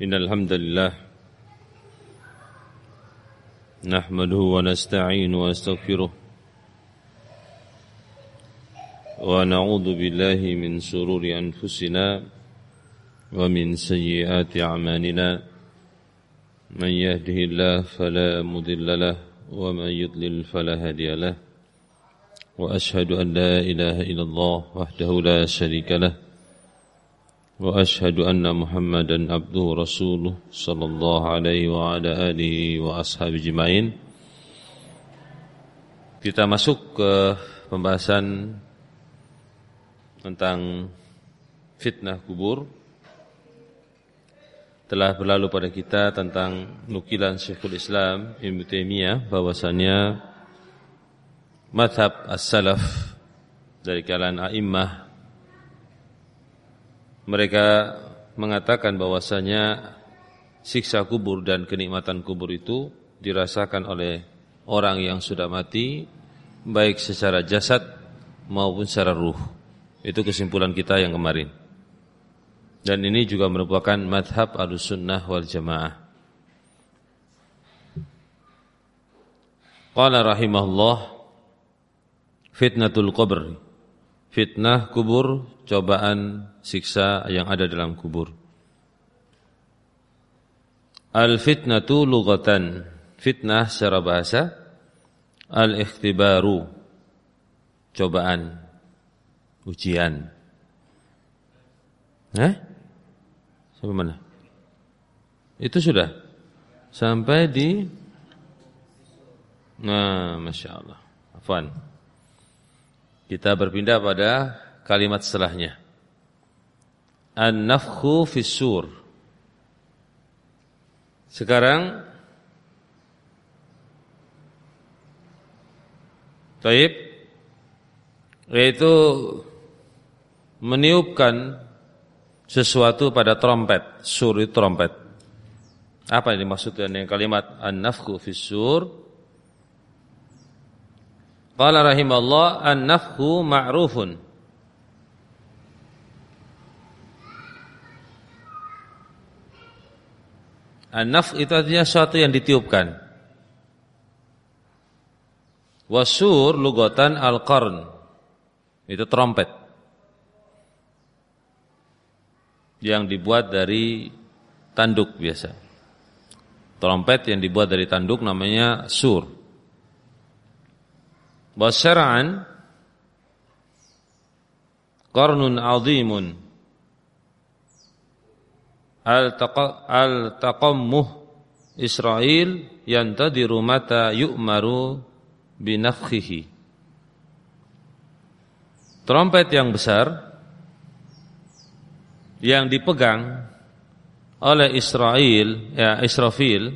إن الحمد لله نحمده ونستعين ونستغفره ونعوذ بالله من شرور أنفسنا ومن سيئات أعمالنا من يهده الله فلا مضل له ومن يضلل فلا هادي له وأشهد أن لا إله إلا الله وحده لا شريك له وأشهد أن محمدا عبده ورسوله صلى الله عليه وعلى آله وأصحابه أجمعين. Kita masuk ke pembahasan tentang fitnah kubur. Telah berlalu pada kita tentang nukilan Syekhul Islam Ibnu Taimiyah bahwasanya mazhab as-salaf dari kalangan a'immah mereka mengatakan bahwasanya siksa kubur dan kenikmatan kubur itu dirasakan oleh orang yang sudah mati baik secara jasad maupun secara ruh. Itu kesimpulan kita yang kemarin. Dan ini juga merupakan madhab Ahlussunnah wal Jamaah. Qala rahimahullah fitnatul qabr. Fitnah kubur, cobaan siksa yang ada dalam kubur. Al-fitnatu lughatan. Fitnah secara bahasa al-ikhtibaru. Cobaan, ujian. Sampai mana? Itu sudah sampai di Masya Allah. Afwan. Kita berpindah pada kalimat setelahnya. An-nafkhu fis-sur. Sekarang taib, yaitu meniupkan sesuatu pada trompet. Sur itu trompet. Apa yang dimaksud dengan kalimat an-nafkhu fis-sur? Qala rahimallah an-nafkhu ma'rufun. An-nafkh itu artinya sesuatu yang ditiupkan. Wasur lugatan al-qarn. Itu trompet yang dibuat dari tanduk biasa. Trompet yang dibuat dari tanduk namanya sur. Wasyara'an qarnun 'azimun al-taqammuh Israel yantadiru mata yu'maru binafkhihi. Trompet yang besar yang dipegang oleh Israfil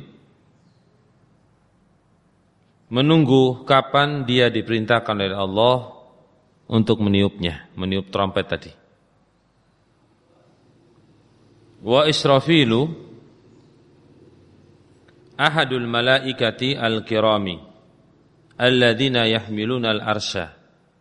menunggu kapan dia diperintahkan oleh Allah untuk meniupnya, meniup trompet tadi. Wa Israfilu ahadul malaikati al-kirami alladzina yahmiluna al-arsya.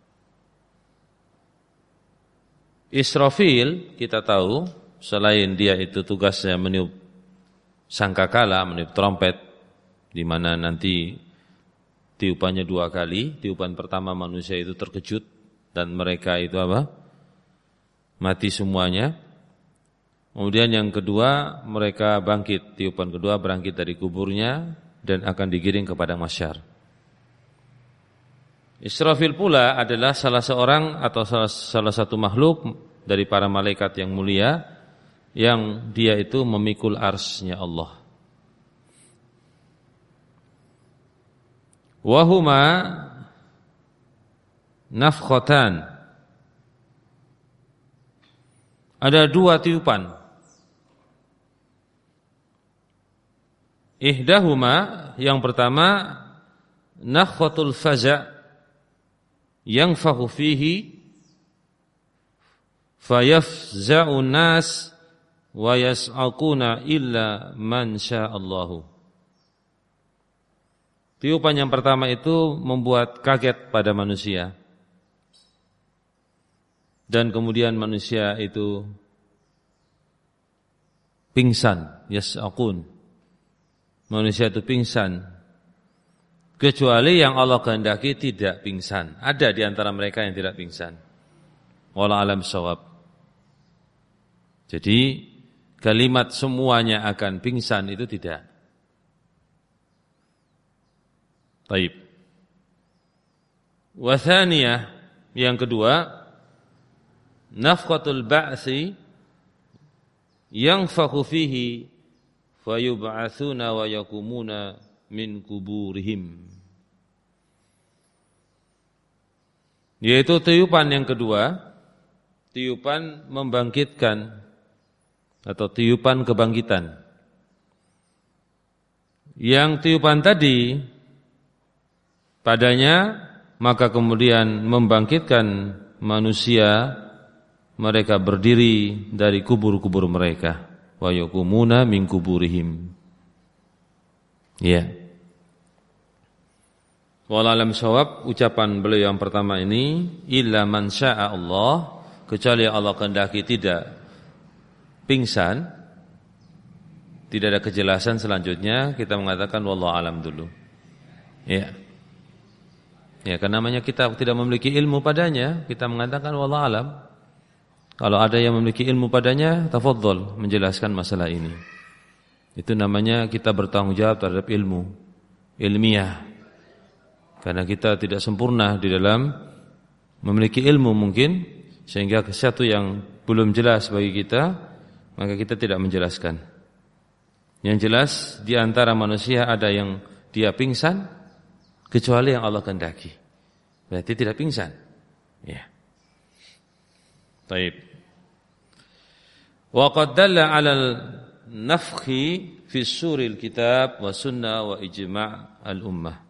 Israfil kita tahu selain dia itu tugasnya meniup sangkakala, meniup trompet, di mana nanti tiupannya 2 kali. Tiupan pertama manusia itu terkejut dan mereka itu apa? Mati semuanya. Kemudian yang kedua mereka bangkit. Tiupan kedua bangkit dari kuburnya dan akan digiring ke padang mahsyar. Israfil pula adalah salah seorang atau salah satu makhluk dari para malaikat yang mulia yang dia itu memikul arsy-Nya Allah. Wahuma nafkhatan. Ada 2 tiupan. Ihdahuma, yang pertama nakhkhatul faza' yanfakhu fihi fayafza'un nas wa yas'aquna illa man sya'allahu. Tiupan yang pertama itu membuat kaget pada manusia. Dan kemudian manusia itu pingsan, yas'aqun. Manusia itu pingsan. Kecuali yang Allah kehendaki tidak pingsan. Ada di antara mereka yang tidak pingsan. Wallahu a'lam bishawab. Jadi kalimat semuanya akan pingsan itu tidak. Baik. Wa thaniyah, yang kedua, nafqatul ba'si yanfakhu fihi fayub'atsuna wa yakumuna min kuburihim. Yaitu tiupan yang kedua, tiupan membangkitkan atau tiupan kebangkitan. Yang tiupan tadi padanya maka kemudian membangkitkan manusia, mereka berdiri dari kubur-kubur mereka. Wa yakumuna min kuburihim. Ya. Wallahu a'lam bishawab, ucapan beliau yang pertama ini, illa man syaa Allah, kecuali Allah kehendaki tidak pingsan, tidak ada kejelasan selanjutnya, kita mengatakan wallahu a'lam dulu. Ya. Ya, karena namanya kita tidak memiliki ilmu padanya, kita mengatakan wallahu a'lam. Kalau ada yang memiliki ilmu padanya, tafadhol menjelaskan masalah ini. Itu namanya kita bertanggung jawab terhadap ilmu ilmiah. Karena kita tidak sempurna di dalam memiliki ilmu mungkin, sehingga sesuatu yang belum jelas bagi kita, maka kita tidak menjelaskan. Yang jelas di antara manusia ada yang dia pingsan, kecuali yang Allah kehendaki. Berarti tidak pingsan. Ya. Baik. Wa qad dalla 'ala al-nafkhi fi suril kitab wa sunnah wa ijma' al-ummah.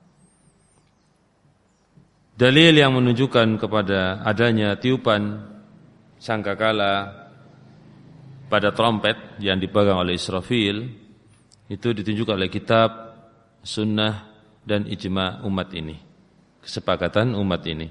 Dalil yang menunjukkan kepada adanya tiupan sangkakala pada trompet yang dipegang oleh Israfil itu ditunjukkan oleh kitab, sunnah dan ijma' umat ini, kesepakatan umat ini.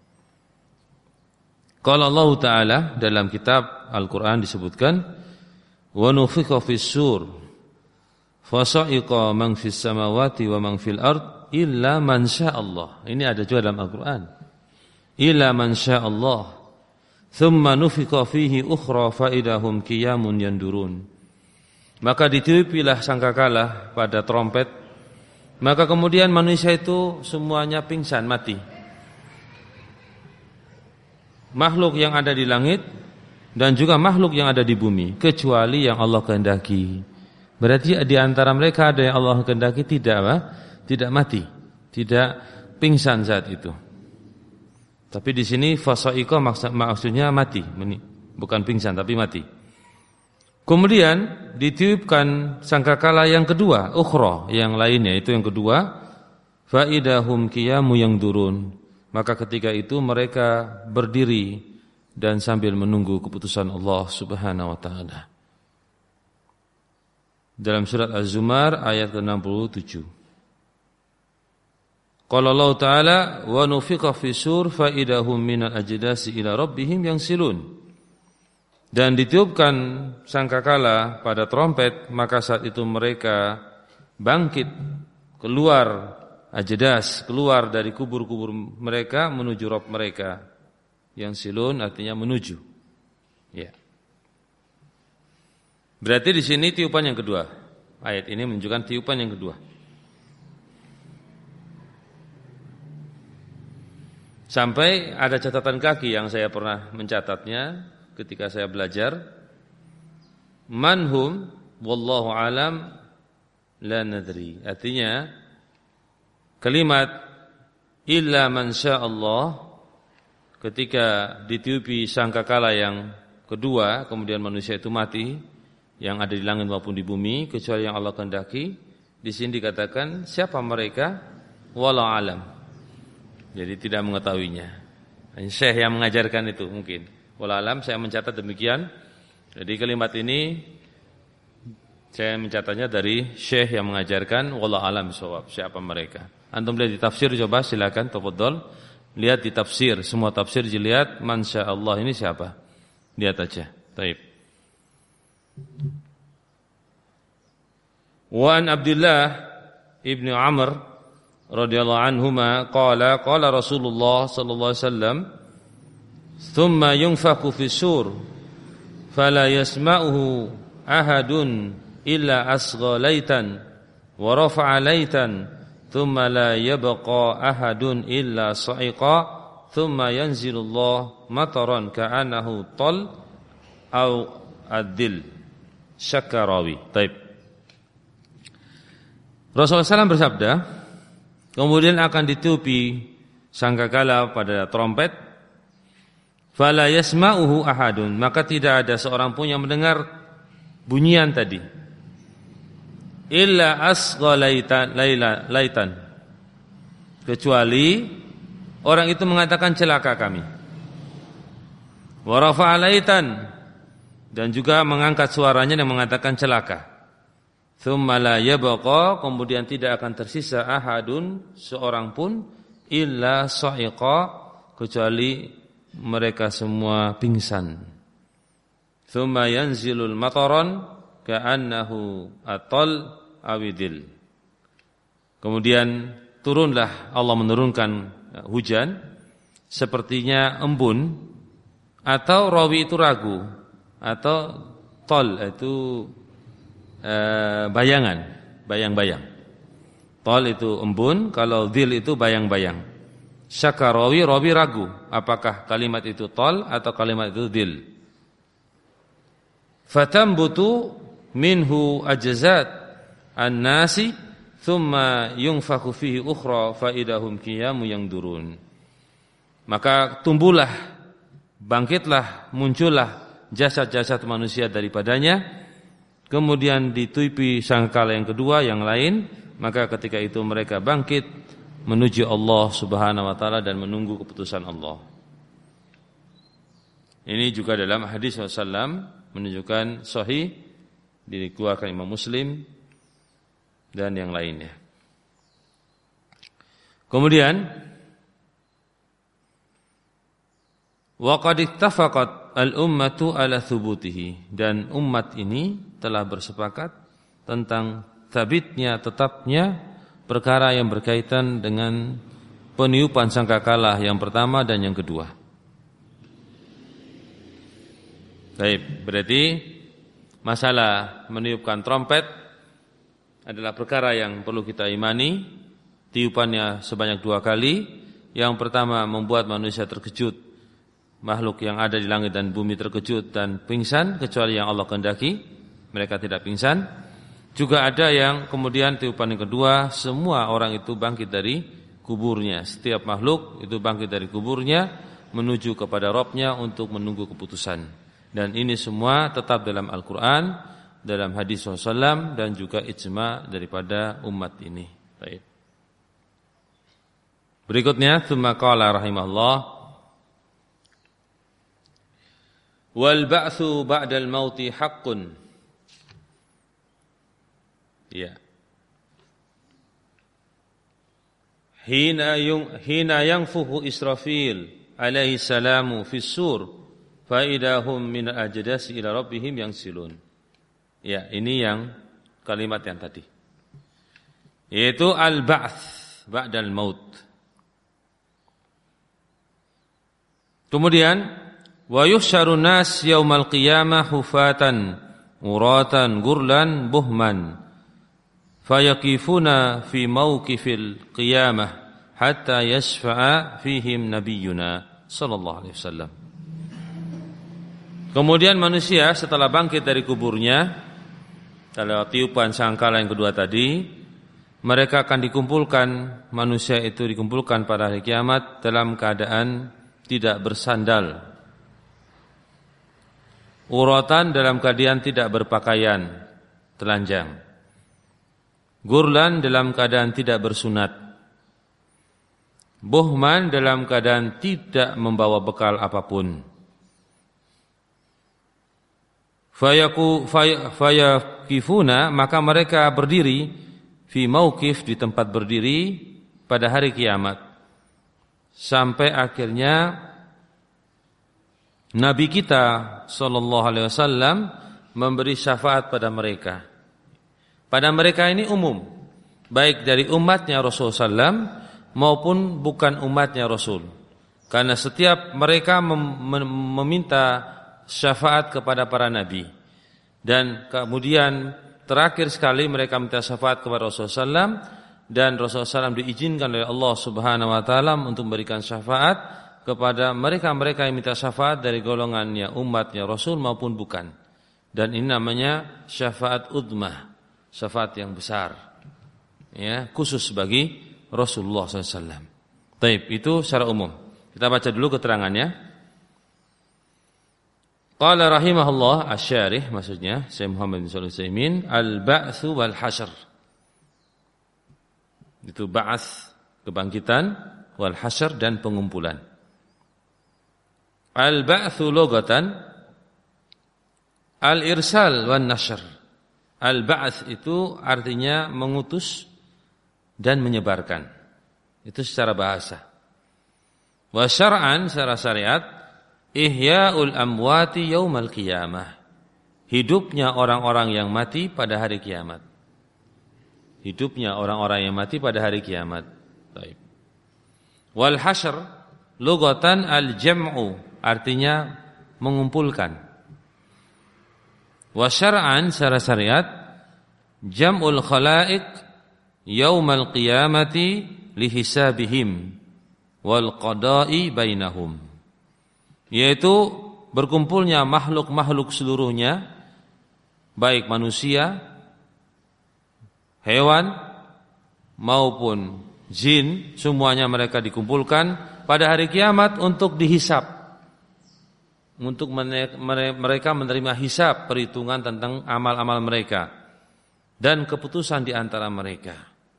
Qala Allah Ta'ala dalam kitab Al-Quran disebutkan, wa nufikha fis-sur fa sa'iqa man fis samawati wa man fil ard illa man sya'allah. Ini ada juga dalam Al-Quran. Illa man sya'allah. Thumma nufikha fihi ukhra fa idahum qiyamun yandurun. Maka ditiupilah sangkakala pada trompet, maka kemudian manusia itu semuanya pingsan, mati. Makhluk yang ada di langit dan juga makhluk yang ada di bumi, kecuali yang Allah kehendaki. Berarti di antara mereka ada yang Allah kehendaki tidak mati, tidak pingsan saat itu. Tapi di sini fasa'iqa maksudnya mati, bukan pingsan tapi mati. Kemudian ditiupkan sangkakala yang kedua, ukhra, yang lainnya itu yang kedua, fa idahum qiyamu yandurun. Maka ketika itu mereka berdiri dan sambil menunggu keputusan Allah Subhanahu wa taala. Dalam surat Az-Zumar ayat ke-67. Qala Allah Ta'ala wa nufiqa fis-sur fa idahum minal ajdasi ila rabbihim yansilun. Dan ditiupkan sangkakala pada trompet, maka saat itu mereka bangkit keluar ajdas, keluar dari kubur-kubur mereka menuju Rabb mereka. Yansilun artinya menuju. Ya. Berarti di sini tiupan yang kedua. Ayat ini menunjukkan tiupan yang kedua. Sampai ada catatan kaki yang saya pernah mencatatnya ketika saya belajar. Manhum wallahu alam la nadri. Artinya kalimat illa man sya'allah ketika ditiupi sangkakala yang kedua, kemudian manusia itu mati, yang ada di langit maupun di bumi, kecuali yang Allah kehendaki. Di sini dikatakan siapa mereka? Wallahu alam. Jadi tidak mengetahuinya. Syekh yang mengajarkan itu mungkin. Wallahu alam, saya mencatat demikian. Jadi kalimat ini saya mencatatnya dari syekh yang mengajarkan. Wallahu alam bishawab, siapa mereka. Antum lihat di tafsir, coba silakan tafadhol. Lihat di tafsir, semua tafsir dilihat, man sya'allah ini siapa? Lihat aja. Baik. Wa an Abdullah ibn Amr radhiyallahu anhuma qala Rasulullah sallallahu alaihi wasallam thumma yunfaku fis sur fala yasma'uhu ahadun illa asgha laitan wa rafa'a laitan thumma la yabqa ahadun illa sa'iqa thumma yanzilullah mataran ka'annahu tal au ad-dil syakarawi. Taib. Rasulullah SAW bersabda, kemudian akan ditiupi sangkakala pada trompet, fala yasma'uhu ahadun, maka tidak ada seorang pun yang mendengar bunyian tadi, illa asgha laitan, kecuali orang itu mengatakan celaka kami, wa rafa'a laitan, dan juga mengangkat suaranya dan mengatakan celaka. Tsumma la yabqa, kemudian tidak akan tersisa ahadun, seorang pun, illa sa'iqa, kecuali mereka semua pingsan. Tsumma yanzilul mataran ka'annahu atal awidil. Kemudian turunlah, Allah menurunkan hujan sepertinya embun, atau rawi itu ragu, atau tol itu bayang-bayang. Tol itu embun, kalau dhil itu bayang-bayang. Syaka rawi ragu, apakah kalimat itu tol atau kalimat itu dhil. Fatambutu minhu ajzat an-nasi thumma yunfakhu fihi ukhra fa idahum qiyamu yangdurun. Maka tumbuhlah, bangkitlah, muncullah jasad-jasad manusia daripadanya. Kemudian ditiupi sangkakala yang kedua, yang lain, maka ketika itu mereka bangkit menuju Allah Subhanahu wa taala dan menunggu keputusan Allah. Ini juga dalam hadis Rasulullah menunjukkan sahih, dikeluarkan Imam Muslim dan yang lainnya. Kemudian wa qad ittafaqat al-ummatu ala thubutihi, dan umat ini telah bersepakat tentang tabitnya, tetapnya perkara yang berkaitan dengan peniupan sangkakala yang pertama dan yang kedua. Baik, berarti masalah meniupkan trompet adalah perkara yang perlu kita imani. Tiupannya sebanyak 2 kali. Yang pertama membuat manusia terkejut, makhluk yang ada di langit dan bumi terkejut dan pingsan, kecuali yang Allah kehendaki mereka tidak pingsan. Juga ada yang kemudian tiupan yang kedua, semua orang itu bangkit dari kuburnya. Setiap makhluk itu bangkit dari kuburnya menuju kepada Rabbnya untuk menunggu keputusan. Dan ini semua tetap dalam Al-Quran, dalam hadis Rasulullah, dan juga ijma' daripada umat ini. Baik. Berikutnya, tsumma qala rahimahullah, wal ba'tsu ba'dal mauti haqqun. Ya. Hina yanfuhu Israfil alaihi salamu fis sur fa idahum min al-ajdasi ila rabbihim yansilun. Ya, ini yang kalimat yang tadi. Yaitu al-ba'ts ba'dal maut. Kemudian wa yuhsyarun nas yaumal qiyamah hufatan uratan gurlan buhman fayaqifuna fi mauqifil qiyamah hatta yashfa'a fihim nabiyyuna sallallahu alaihi wasallam. Kemudian manusia setelah bangkit dari kuburnya, kalau tiupan sangkala yang kedua tadi, mereka akan dikumpulkan, manusia itu dikumpulkan pada hari kiamat dalam keadaan tidak bersandal, uratan dalam keadaan tidak berpakaian, telanjang, gurlan dalam keadaan tidak bersunat, buhman dalam keadaan tidak membawa bekal apapun. Fayaqifuna, maka mereka berdiri fi mauqif, di tempat berdiri pada hari kiamat, sampai akhirnya Nabi kita sallallahu alaihi wasallam memberi syafaat pada mereka. pada mereka ini umum, baik dari umatnya Rasulullah SAW maupun bukan umatnya Rasul. Karena setiap mereka meminta syafaat kepada para nabi. Dan kemudian terakhir sekali mereka minta syafaat kepada Rasulullah SAW, dan Rasulullah SAW diizinkan oleh Allah Subhanahu wa taala untuk memberikan syafaat kepada mereka-mereka yang minta syafaat dari golongannya umatnya Rasul maupun bukan. Dan ini namanya syafaat udmah, syafaat yang besar, ya, khusus bagi Rasulullah SAW. Taib, itu secara umum. Kita baca dulu keterangannya. Qala rahimahullah asy-syarih, maksudnya Syekh Muhammad bin Shalih Al-Utsaimin, al-ba'tsu wal hasyr. Itu ba'ats, kebangkitan, wal hasyr, dan pengumpulan. Al-ba'tsu lugatan al-irsal wan nashr. Al-ba'ts itu artinya mengutus dan menyebarkan. Itu secara bahasa. Wa syar'an, secara syariat, ihya'ul amwati yaumal qiyamah. Hidupnya orang-orang yang mati pada hari kiamat. Hidupnya orang-orang yang mati pada hari kiamat. Baik. Wal hasyr lugatan al-jam'u, artinya mengumpulkan. Wa syar'an, secara syariat, jam'ul khalaiq yaumal qiyamati lihisabihim wal qada'i bainahum. Yaitu berkumpulnya makhluk-makhluk seluruhnya, baik manusia, hewan maupun jin, semuanya mereka dikumpulkan pada hari kiamat untuk dihisab, untuk mereka menerima hisab, perhitungan tentang amal-amal mereka dan keputusan di antara mereka.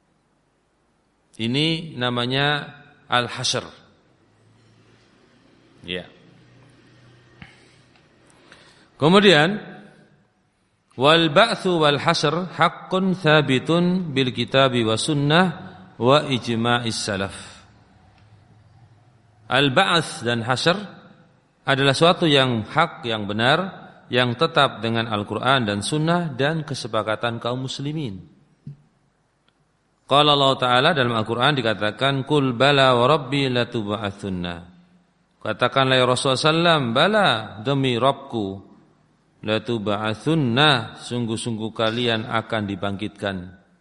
Ini namanya al-hasyr. Ya. Kemudian wal ba'tsu wal hasyr haqqun tsabitun bil kitabi wa sunnah wa ijma'is salaf. Al ba'ts dan hasyr adalah suatu yang hak, yang benar, yang tetap dengan Al-Qur'an dan sunnah dan kesepakatan kaum muslimin. Qala Allah Ta'ala, dalam Al-Qur'an dikatakan, "Qul bala wa rabbi latub'atsunna." Katakanlah ya Rasulullah SAW, bala, demi Rabbku, latub'atsunna, sungguh-sungguh kalian akan dibangkitkan.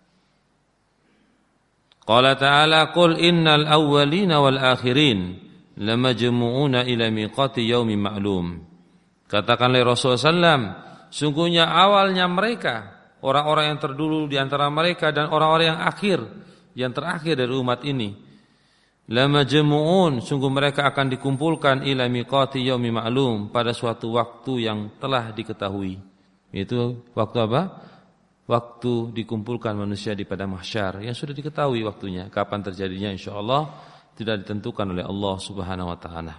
Qala Ta'ala, "Qul innal awwalina wal akhirin lamajmu'una ila miqati yaumin ma'lum." Katakanlah Rasulullah SAW, sungguhnya awalnya mereka, orang-orang yang terdulu di antara mereka dan orang-orang yang akhir, yang terakhir dari umat ini, lamajmu'un, sungguh mereka akan dikumpulkan ila miqati yaumin ma'lum, pada suatu waktu yang telah diketahui. Itu waktu apa? Waktu dikumpulkan manusia di padang mahsyar, yang sudah diketahui waktunya, kapan terjadinya insyaallah tidak ditentukan oleh Allah Subhanahu wa taala.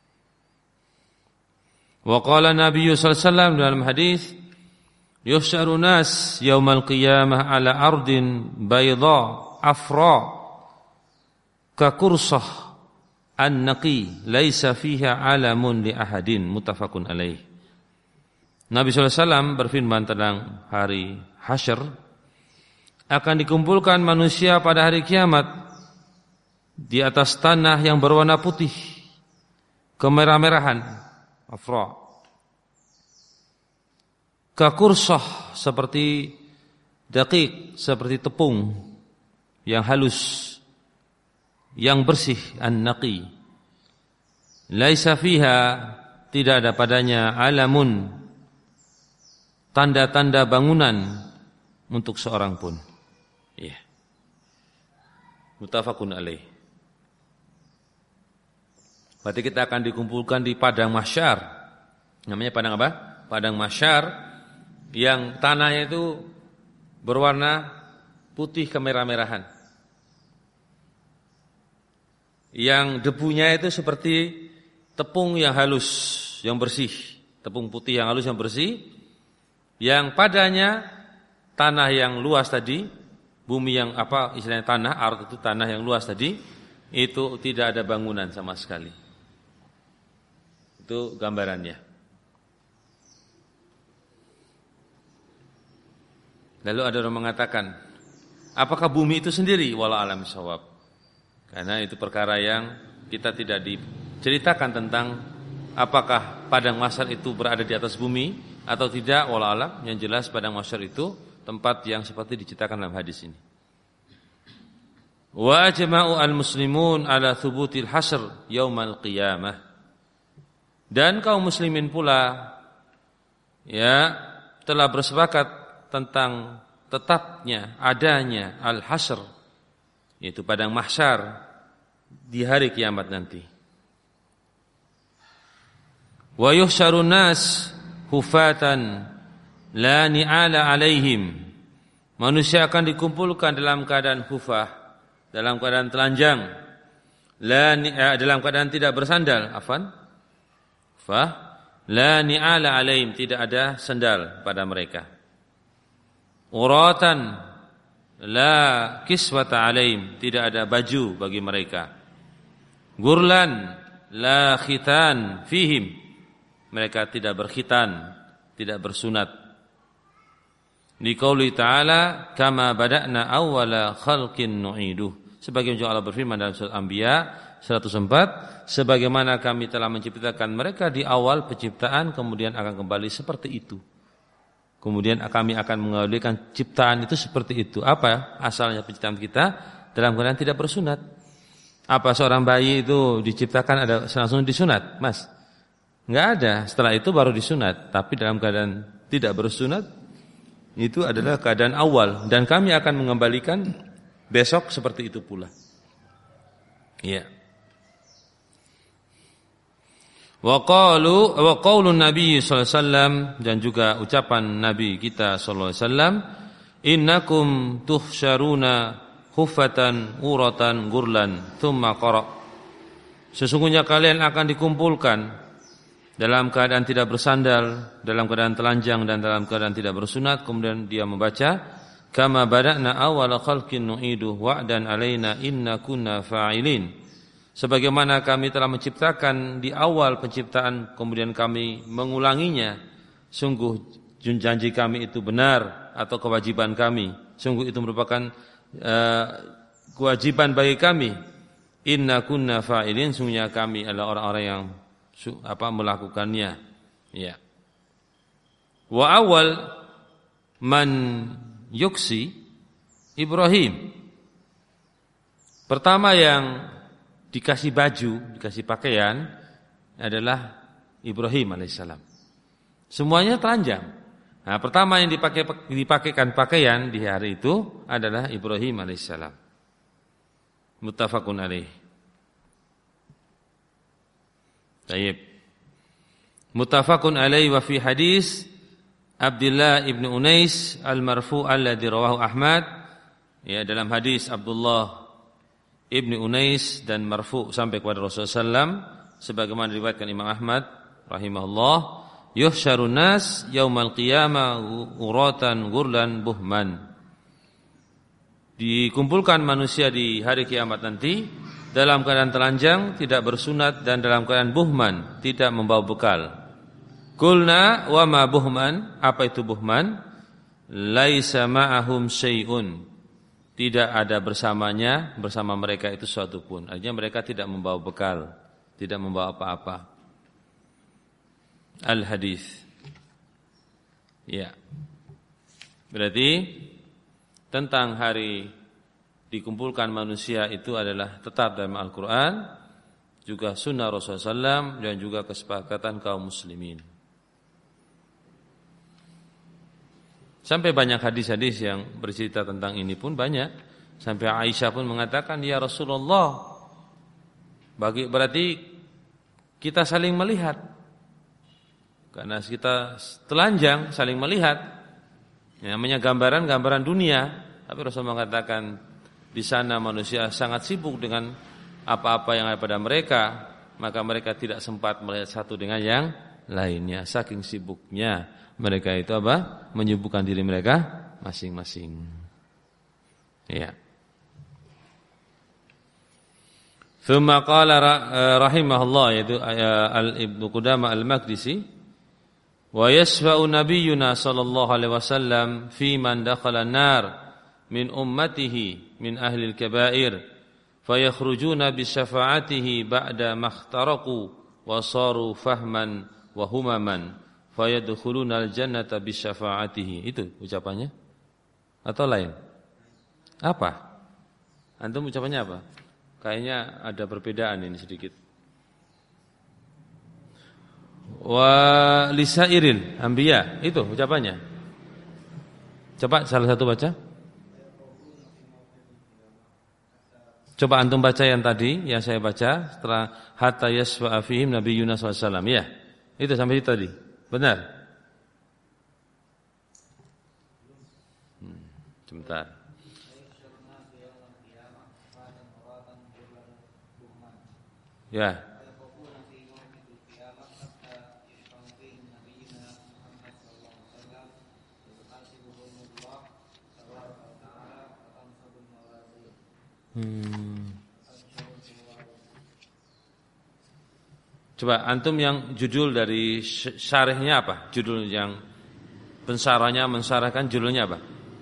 Wa qala Nabi sallallahu alaihi wasallam dalam hadis, yuhsyaru nas yaumal qiyamah ala ardin bayda afra ka kursah an-naqi laisa fiha alamun li ahadin, muttafaqun alaih. Nabi sallallahu alaihi wasallam berfirman tentang hari hasyr, akan dikumpulkan manusia pada hari kiamat di atas tanah yang berwarna putih, kemerah-merahan, afra. Kakursah, seperti daqiq, seperti tepung yang halus, yang bersih, an-naqi. Laisa fiha, tidak ada padanya alamun, tanda-tanda bangunan untuk seorang pun. Ya. Muttafaqun alaih. Berarti kita akan dikumpulkan di padang mahsyar. Namanya padang apa? Padang mahsyar yang tanahnya itu berwarna putih kemerah-merahan. Yang debunya itu seperti tepung yang halus, yang bersih. Tepung putih yang halus yang bersih. Yang padanya tanah yang luas tadi, bumi yang apa istilahnya tanah, ard itu tanah yang luas tadi, itu tidak ada bangunan sama sekali. Itu gambarannya. Lalu ada orang mengatakan, apakah bumi itu sendiri? Wallahu a'lam bishawab. Karena itu perkara yang kita tidak diceritakan tentang apakah padang mahsyar itu berada di atas bumi atau tidak. Wallahu a'lam. Yang jelas padang mahsyar itu tempat yang seperti diceritakan dalam hadis ini. Wa ajma'u al-muslimun ala thubutil hasr yaumal qiyamah. Dan kaum muslimin pula ya telah bersepakat tentang tetapnya adanya al-hasr, yaitu padang mahsyar di hari kiamat nanti. Wa yuhsyarun nas hufatan la ni'ala alaihim. Manusia akan dikumpulkan dalam keadaan hufah, dalam keadaan telanjang, dalam keadaan tidak bersandal, la ni'ala alaihim, tidak ada sandal pada mereka. Uratan la kiswata alaihim, tidak ada baju bagi mereka. Gurlan la khitan fihim, mereka tidak berkhitan, tidak bersunat. Liqauli ta'ala kama bada'na awwala khalqin nu'iduh, sebagaimana Allah berfirman dalam surat Anbiya 104, sebagaimana kami telah menciptakan mereka di awal penciptaan, kemudian akan kembali seperti itu. Kemudian kami akan mengembalikan ciptaan itu seperti itu. Apa asalnya penciptaan kita? Dalam keadaan tidak bersunat. Apa seorang bayi itu diciptakan ada langsung disunat, Mas? Enggak ada. Setelah itu baru disunat. Tapi dalam keadaan tidak bersunat, itu adalah keadaan awal. Dan kami akan mengembalikan besok seperti itu pula. Iya. Wa qaulun Nabi sallallahu alaihi wasallam, dan juga ucapan Nabi kita sallallahu alaihi wasallam, innakum tuhsyaruna huffatan uratan gurlan thumma qara. Sesungguhnya kalian akan dikumpulkan dalam keadaan tidak bersandal, dalam keadaan telanjang, dan dalam keadaan tidak bersunat. Kemudian dia membaca, kama bada'na awwala khalqin nu'idu wa'dan alaina inna kunna fa'ilin. Sebagaimana kami telah menciptakan di awal penciptaan, kemudian kami mengulanginya. Sungguh janji kami itu benar, atau kewajiban kami. Sungguh itu merupakan kewajiban bagi kami. Inna kunna fa'ilin, sungguhnya kami adalah orang-orang yang melakukannya. Ya. Wa awal man yuksi Ibrahim. Pertama yang dikasih baju, dikasih pakaian adalah Ibrahim alaihissalam. Semuanya telanjang. Nah, pertama yang dipakaikan pakaian di hari itu adalah Ibrahim alaihissalam. Muttafaqun alaih. Baik. Muttafaqun alaih wa fi hadis Abdullah ibn Unais al-marfu' alladhi rawahu Ahmad. Ya, dalam hadis Abdullah Ibnu Unais dan marfu sampai kepada Rasulullah SAW, sebagaimana diriwayatkan Imam Ahmad rahimahullah, yuhsyarun nas yaumal qiyamah uratan gurlan buhman. Dikumpulkan manusia di hari kiamat nanti dalam keadaan telanjang, tidak bersunat, dan dalam keadaan buhman, tidak membawa bekal. Qulna wa ma buhman? Apa itu buhman? Laisa ma'ahum syai'un. Tidak ada bersama mereka itu suatu pun. Artinya mereka tidak membawa bekal, tidak membawa apa-apa. Al-hadis. Ya. Berarti tentang hari dikumpulkan manusia itu adalah tetap dalam Al-Quran, juga sunnah Rasulullah SAW, dan juga kesepakatan kaum muslimin. Sampai banyak hadis-hadis yang bercerita tentang ini pun banyak. Sampai Aisyah pun mengatakan, ya Rasulullah, berarti kita saling melihat. Karena kita telanjang saling melihat. Yang namanya gambaran dunia. Tapi Rasul mengatakan, di sana manusia sangat sibuk dengan apa-apa yang ada pada mereka. Maka mereka tidak sempat melihat satu dengan yang lainnya. Saking sibuknya mereka itu menyibukkan diri mereka masing-masing. Ya. Thumma qala rahimahullah, yaitu Ibnu Qudamah al-Maqdisi, Wa yashfa'u nabiyyuna sallallahu alaihi wasallam fi man dakhala an-nar min ummatihi min ahli al-kaba'ir fayakhrujuna bi syafa'atihi ba'da makhtaraqu wa saru fahman wa humaman fayadkhuluna al-jannata bi syafa'atihi. Itu ucapannya atau lain? Apa? Antum ucapannya apa? Kayaknya ada perbedaan ini sedikit. Wa lisairil anbiya, itu ucapannya. Coba salah satu baca. Coba antum baca yang tadi, yang saya baca setelah hatta yasfa'a fihim nabiyyuna sallallahu alaihi wasallam. Ya. Itu sampai itu tadi. Benar? Sebentar. Ya. Coba antum yang judul dari syarihnya apa? Judul yang pensarahnya mensarahkan judulnya apa?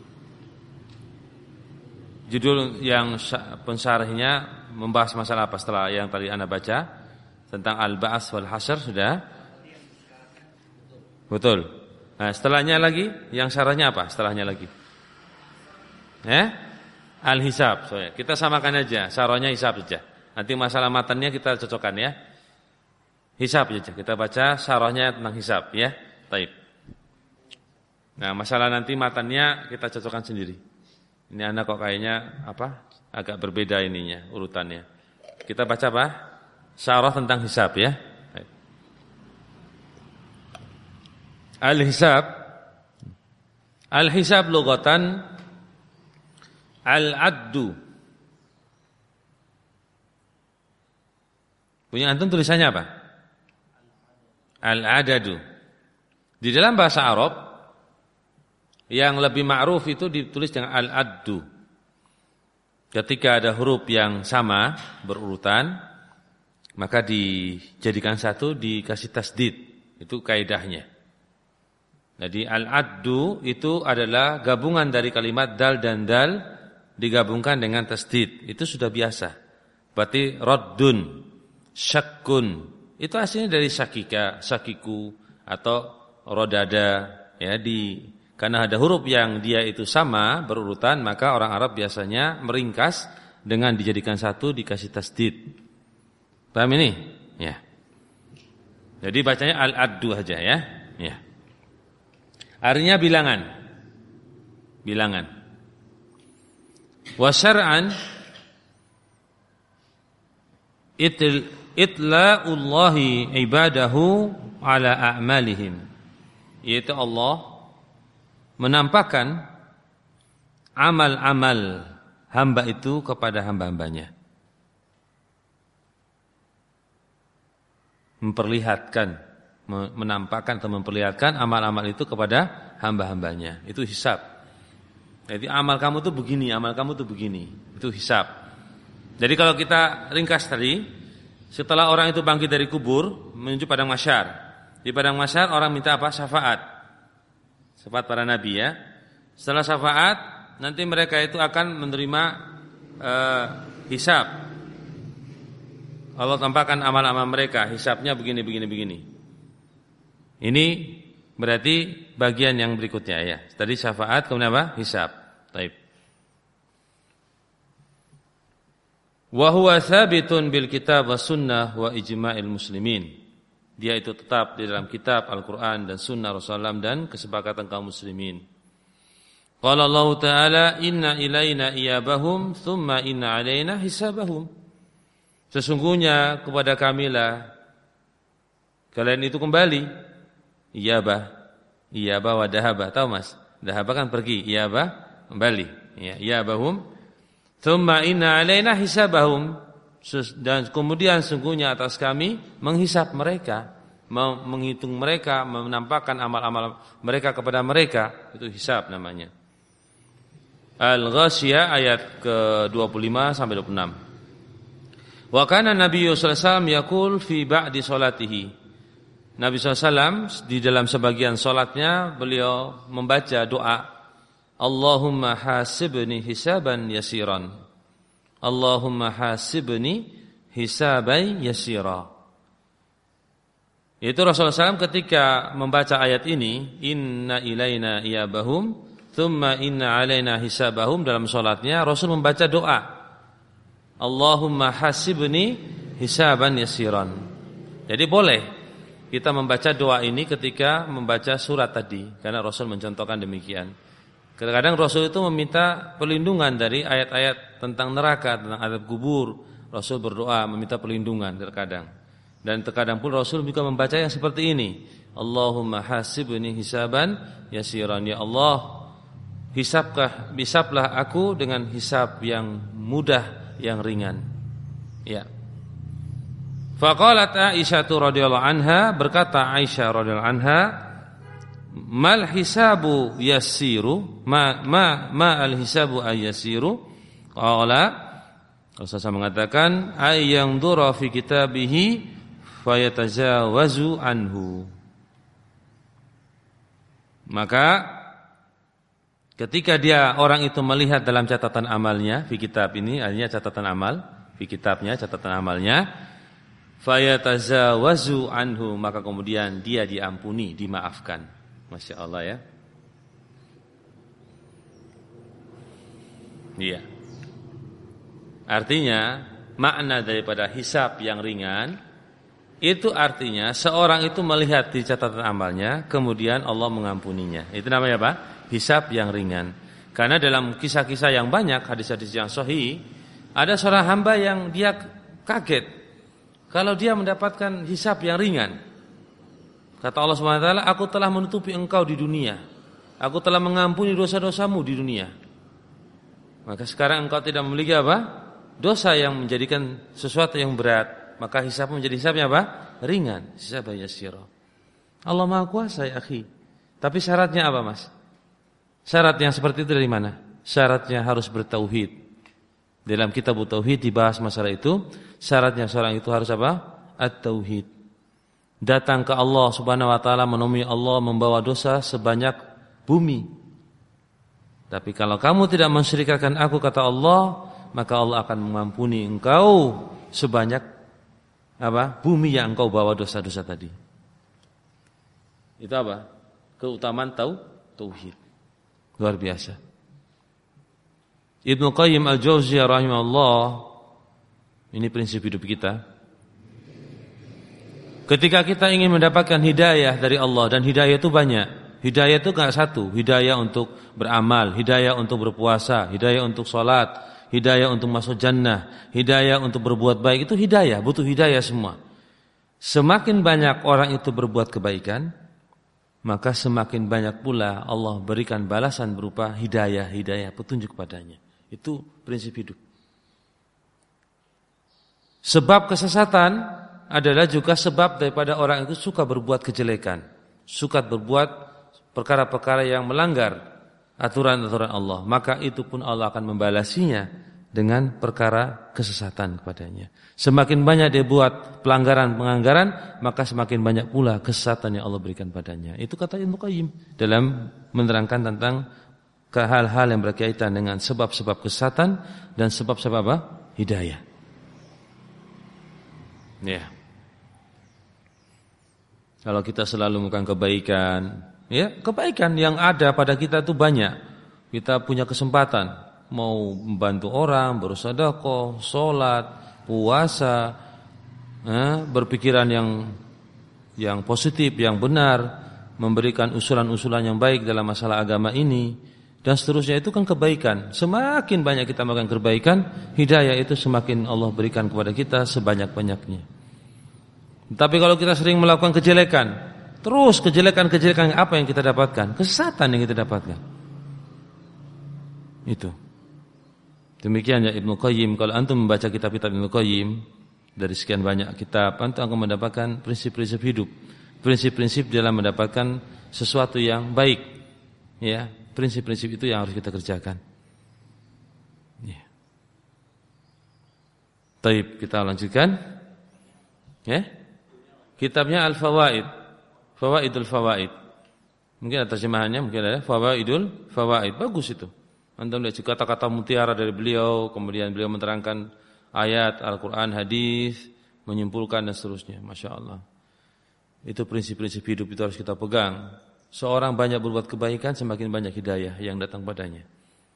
Judul yang pensarahnya membahas masalah apa setelah yang tadi Anda baca tentang al-ba'ats wal hasyr sudah? Betul. Nah, setelahnya lagi yang syarahnya apa? Setelahnya lagi. Al-hisab. So, ya. Kita samakan aja, syarahnya hisab saja. Nanti masalah matannya kita cocokkan ya. Hisab saja. Kita baca syarahnya tentang hisab ya. Baik. Nah, masalah nanti matannya kita cocokkan sendiri. Ini anak kok kayaknya apa? Agak berbeda ininya urutannya. Kita baca apa? Syarah tentang hisab ya. Baik. Al-hisab. Al-hisab lughatan al-addu. Punya antum tulisannya apa? Al-adadu. Di dalam bahasa Arab yang lebih ma'ruf itu ditulis dengan al-addu. Ketika ada huruf yang sama berurutan, maka dijadikan satu, dikasih tasdid. Itu kaidahnya. Jadi al-addu itu adalah gabungan dari kalimat dal dan dal digabungkan dengan tasdid. Itu sudah biasa. Berarti raddun, syakkun. Itu aslinya dari syakika, syakiku atau rodada ya karena ada huruf yang dia itu sama berurutan, maka orang Arab biasanya meringkas dengan dijadikan satu dikasih tasdid. Paham ini? Ya. Jadi bacanya al-addu aja ya. Ya. Artinya bilangan. Bilangan. Wa syar'an itla'ullahi ibadahu ala a'malihim. Yaitu Allah menampakkan amal-amal hamba itu kepada hamba-hambanya. Memperlihatkan, menampakkan atau memperlihatkan amal-amal itu kepada hamba-hambanya. Itu hisab. Jadi amal kamu tuh begini, amal kamu tuh begini. Itu hisab. Jadi kalau kita ringkas tadi, setelah orang itu bangkit dari kubur menuju padang mahsyar. Di padang mahsyar orang minta apa? Syafaat. Syafaat para nabi ya. Setelah syafaat nanti mereka itu akan menerima hisab. Allah tampakkan amal-amal mereka, hisabnya begini. Ini berarti bagian yang berikutnya ya. Tadi syafaat, kemudian apa? Hisab. Baik. Wa huwa tsabitun bil kitab was sunnah wa ijma'il muslimin. Dia itu tetap di dalam kitab Al-Qur'an dan sunnah Rasulullah dan kesepakatan kaum muslimin. Qala Allah Ta'ala inna ilaina iyabahum thumma inna alaina hisabahum. Sesungguhnya kepada kamilah kalian itu kembali. Iyabah wa dahaba. Tahu Mas? Dahaba kan pergi, iyabah kembali. Ya, iyabahum. Thumma inna alaina hisabahum. Dan kemudian sungguhnya atas kami menghisap mereka, menghitung mereka, menampakkan amal-amal mereka kepada mereka. Itu hisab namanya. Al-Ghasyiyah ayat ke-25 sampai 26. Wa kana Nabi sallallahu alaihi wasallam yaqul fi ba'di salatihi. Nabi SAW di dalam sebagian sholatnya beliau membaca doa, Allahumma hasibni hisaban yasiran. Allahumma hasibni hisaban yasira. Itu Rasulullah SAW ketika membaca ayat ini, inna ilaina iyabahum, thumma inna alaina hisabahum, dalam sholatnya Rasul membaca doa, Allahumma hasibni hisaban yasiran. Jadi boleh kita membaca doa ini ketika membaca surat tadi, karena Rasul mencontohkan demikian. Kadang-kadang Rasul itu meminta perlindungan dari ayat-ayat tentang neraka, tentang azab kubur. Rasul berdoa meminta perlindungan terkadang. Dan terkadang pun Rasul juga membaca yang seperti ini, Allahumma hasibni hisaban yasiran. Ya Allah, hisablah aku dengan hisab yang mudah, yang ringan. Ya. Faqalat Aisyah radhiyallahu anha, berkata Aisyah radhiyallahu anha, mal hisabu yasiru, ma al hisabu ayasiru. Qala, Rasulullah mengatakan, ay yanzura fi kitabihi fayatajawazu anhu. Maka ketika orang itu melihat dalam catatan amalnya, fi kitab ini artinya catatan amal, fi kitabnya catatan amalnya, fayatajawazu anhu, maka kemudian dia diampuni, dimaafkan. Masya Allah ya. Iya. Artinya makna daripada hisab yang ringan itu artinya seorang itu melihat di catatan amalnya, kemudian Allah mengampuninya. Itu namanya apa? Hisab yang ringan. Karena dalam kisah-kisah yang banyak, hadis-hadis yang sahih, ada seorang hamba yang dia kaget kalau dia mendapatkan hisab yang ringan. Kata Allah SWT, aku telah menutupi engkau di dunia, aku telah mengampuni dosa-dosamu di dunia. Maka sekarang engkau tidak memiliki apa? Dosa yang menjadikan sesuatu yang berat, maka hisabmu menjadi hisabnya apa? Ringan, hisab yasira. Allah Maha Kuasa ya akhi. Tapi syaratnya apa mas? Syarat yang seperti itu dari mana? Syaratnya harus bertauhid. Dalam kitab tauhid dibahas masalah itu. Syaratnya seorang itu harus apa? At-tauhid. Datang ke Allah Subhanahu wa taala, menemui Allah membawa dosa sebanyak bumi. Tapi kalau kamu tidak mensyirikkan aku, kata Allah, maka Allah akan mengampuni engkau sebanyak apa? Bumi yang engkau bawa dosa-dosa tadi. Itu apa? Keutamaan tauhid. Luar biasa. Ibnu Qayyim Al-Jauziyah rahimahullah, ini prinsip hidup kita. Ketika kita ingin mendapatkan hidayah dari Allah, dan hidayah itu banyak. Hidayah itu enggak satu, hidayah untuk beramal, hidayah untuk berpuasa, hidayah untuk sholat, hidayah untuk masuk jannah, hidayah untuk berbuat baik. Itu hidayah, butuh hidayah semua. Semakin banyak orang itu berbuat kebaikan, maka semakin banyak pula Allah berikan balasan berupa hidayah petunjuk padanya. Itu prinsip hidup. Sebab kesesatan adalah juga sebab daripada orang itu suka berbuat kejelekan, suka berbuat perkara-perkara yang melanggar aturan-aturan Allah. Maka itu pun Allah akan membalasinya dengan perkara kesesatan kepadanya. Semakin banyak dia buat pelanggaran, maka semakin banyak pula kesesatan yang Allah berikan padanya. Itu kata Ibnu Qayyim dalam menerangkan tentang hal-hal yang berkaitan dengan sebab-sebab kesesatan dan sebab-sebab apa? Hidayah. Ya. Kalau kita selalu melakukan kebaikan, ya, kebaikan yang ada pada kita itu banyak. Kita punya kesempatan mau membantu orang, bersedekah, salat, puasa, berpikiran yang positif, yang benar, memberikan usulan-usulan yang baik dalam masalah agama ini. Dan seterusnya, itu kan kebaikan. Semakin banyak kita melakukan kebaikan, hidayah itu semakin Allah berikan kepada kita sebanyak-banyaknya. Tapi kalau kita sering melakukan kejelekan, terus kejelekan apa yang kita dapatkan? Kesesatan yang kita dapatkan. Itu. Demikian ya Ibnu Qayyim. Kalau antum membaca kitab-kitab Ibnu Qayyim, dari sekian banyak kitab, antum akan mendapatkan prinsip-prinsip hidup, prinsip-prinsip dalam mendapatkan sesuatu yang baik. Ya. Prinsip-prinsip itu yang harus kita kerjakan. Ya. Taib, kita lanjutkan. Ya. Kitabnya Al-Fawaid. Fawaidul Fawaid. Mungkin ada terjemahannya, mungkin ada Fawaidul Fawaid. Bagus itu. Antum lihat juga kata-kata mutiara dari beliau, kemudian beliau menerangkan ayat Al-Qur'an, hadis, menyimpulkan dan seterusnya. Masya Allah. Itu prinsip-prinsip hidup itu harus kita pegang. Seorang banyak berbuat kebaikan, semakin banyak hidayah yang datang padanya.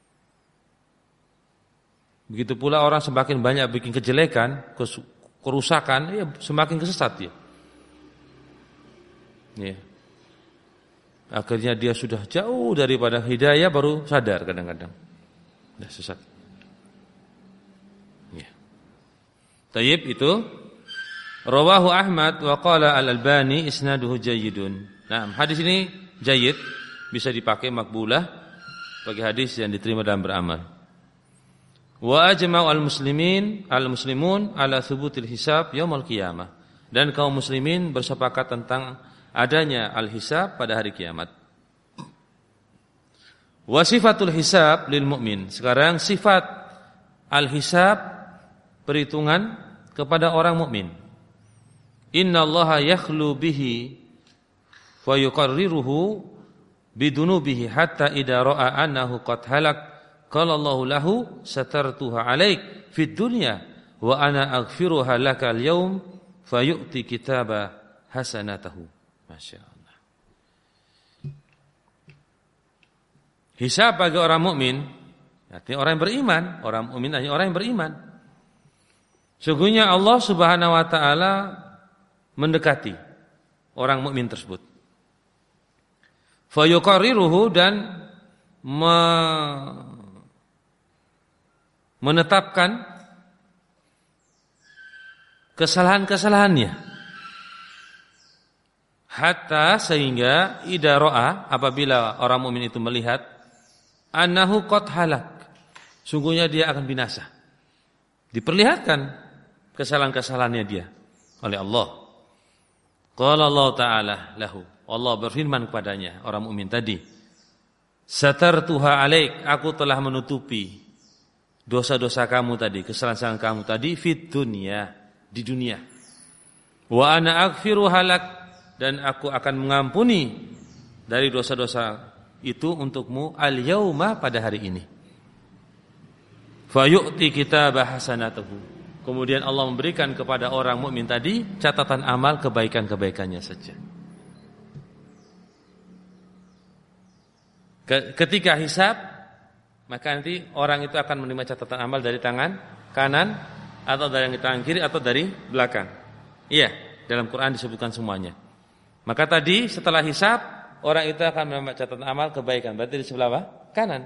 Begitu pula orang semakin banyak bikin kejelekan, kerusakan, ya semakin kesesat dia. Ya. Akhirnya dia sudah jauh daripada hidayah, baru sadar kadang-kadang. Sudah sesat. Ya. Tayyib itu rawahu Ahmad wa qala Al-Albani isnaduhu jayyidun. Nah, hadis ini jayyid, bisa dipakai makbulah bagi hadis yang diterima dalam beramal. Wa ajma'u al-muslimun ala thubutil hisab yaumil qiyamah. Dan kaum muslimin bersepakat tentang adanya al-hisab pada hari kiamat. Wa sifatul hisab lil mu'min. Sekarang sifat al-hisab, perhitungan kepada orang mukmin. Innallaha yakhlu bihi wa yuqarriruhu bidunubihi hatta idza ra'a annahu qad halak qala Allahu lahu satartuha 'alaik fid dunya wa ana aghfiruha laka al-yaum fayu'ti kitaba hasanatahu. Masyaallah. Hisab bagi orang mukmin, artinya orang yang beriman, orang mukmin hanya orang yang beriman. Sesungguhnya Allah Subhanahu wa taala mendekati orang mukmin tersebut. Fayuqarriruhu, dan menetapkan kesalahan-kesalahannya, hatta sehingga idza ra'a, apabila orang mukmin itu melihat annahu qad halak, sungguhnya dia akan binasa, diperlihatkan kesalahan-kesalahannya dia oleh Allah. Qala Allah Ta'ala lahu, Allah berfirman kepadanya, orang mukmin tadi, satartuha 'alaik, aku telah menutupi dosa-dosa kamu tadi, kesalahan kamu tadi, fit dunya, di dunia. Wa ana aghfiruha lak, dan aku akan mengampuni dari dosa-dosa itu untukmu al-yauma, pada hari ini. Fa yu'ti kitabah hasanatahu, kemudian Allah memberikan kepada orang mukmin tadi catatan amal kebaikan-kebaikannya saja. Ketika hisab, maka nanti orang itu akan menerima catatan amal dari tangan kanan, atau dari tangan kiri, atau dari belakang. Iya, dalam Quran disebutkan semuanya. Maka tadi setelah hisab, orang itu akan menerima catatan amal kebaikan, berarti di sebelah apa? Kanan.